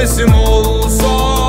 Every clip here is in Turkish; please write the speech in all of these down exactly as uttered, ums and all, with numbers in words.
nefesim olsan.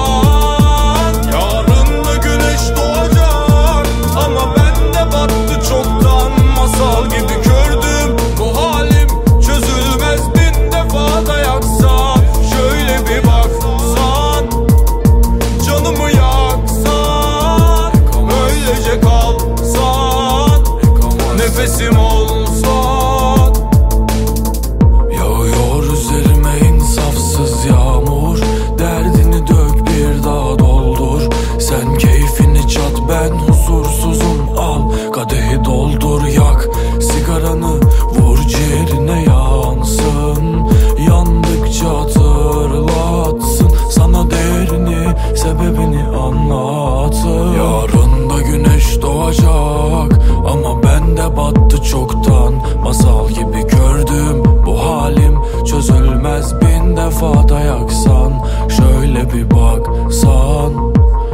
Yarın da güneş doğacak ama bende battı çoktan. Masal gibi gördüm bu halim, çözülmez bin defa da yaksan. Şöyle bir baksan, canımı yaksan, öylece kalsan, nefesim olsan. Yağıyor üzerime insafsız yağmur, derdini dök bir daha doldur. Sen keyfini çat, ben huzursuzum, al kadehi doldur. Yak sigaranı, vur ciğerine yansın, yandıkça hatırlatsın, sana değerini, sebebini anlatın. Yarın da güneş doğacak ama bende battı çoktan. Masal gibi gördüm bu halim, çözülmez bin defa da yaksan. Şöyle bir baksan,